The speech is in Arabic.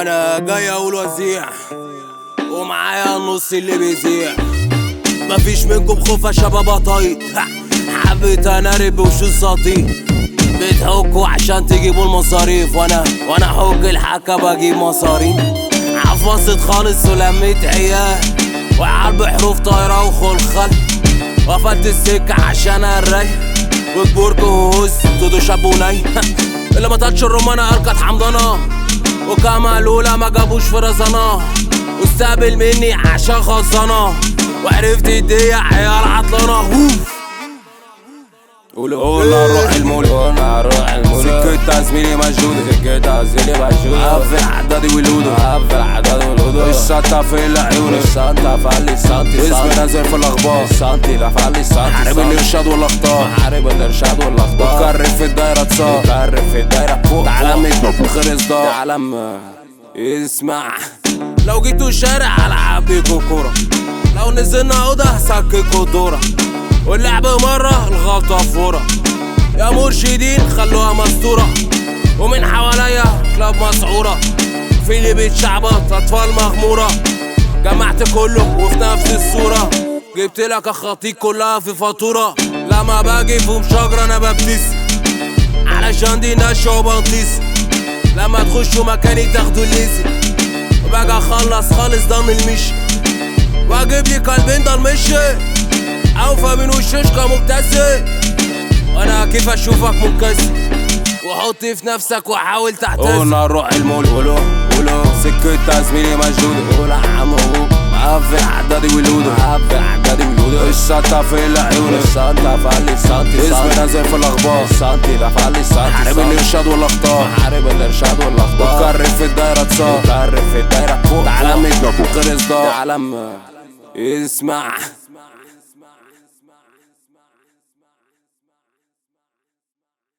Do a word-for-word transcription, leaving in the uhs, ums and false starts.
وانا جاي اقول وزيع ومعايا النص اللي بيزيع. مفيش منكم خوف يا شباب طايق، حبيت انا رب وشو سطيق. بتحكوا عشان تجيبوا المصاريف، وانا وانا حك الحكا بجيب مصاريف. عفصت خالص ولميت عيال وعرب حروف طايرة وخلخل. وقفلت السكة عشان الري وكبوركو هوز تودو شابوني. اللي ما تاتش الرومانة اركض حمضانة وكمال اولى ما جابوش في رزانة. واستقبل مني عشان خزانة وعرفت الدنيا عيال عطلانة. قولنا نروح المولد، قولنا نروح المولد. سكتها زميلي مجهودة، سكتها زميلي مجهودة. قفل عدادي والهدى، قفل عدادي والهدى. الشنطة في العيون، الشنطة فعلي السنتي اسمي نازل في الاخبار. السنتي لا فعلي السنتي. حارب الارشاد والاخطاء، حارب الارشاد والاخطاء. وكرر في الدايرة تصار، وكرر في الدايرة فوق. تعلم خير اصدار. تعلم اسمع، لو جيتوا الشارع العب بيكوا كورة، لو نزلنا اوضة هسككوا دورة، واللعب مرة الغلطة فورة. يا مرشدين خلوها مستورة، ومن حواليا كلاب مسعورة. في اللي بيتشعبط اطفال مغمورة. جمعت كله وفي نفس الصورة، جبت لك اخاطيك كلها في فاتورة. لما باجي في مشاجرة انا ببتسم علشان دي نشا وبنطيس. لما تخشوا مكاني تاخدوا الليزي، وباجي اخلص خالص ضم المشي، واجيب لي قلبين ضلمشي اوفى من وشوش كمبتسم. وانا كيف اشوفك منكسر وحط في نفسك وحاول تعتذر. قولنا نروح المولد، قولوا قولوا. سكتها زميلي مجهودة، قول عمو مقفل عدادي والهدى، مقفل عدادي والهدى. الشنطة في العيون، الشنطة فعلي السنتي. اسمي نازل في الاخبار. السنتي لا فعلي السنتي. حارب الارشاد والاخطاء، حارب الارشاد والاخطاء. وكرر في الدايرة تصار، وكرر في الدايرة فوق. تعلم غير اصدار. تعلم اسمع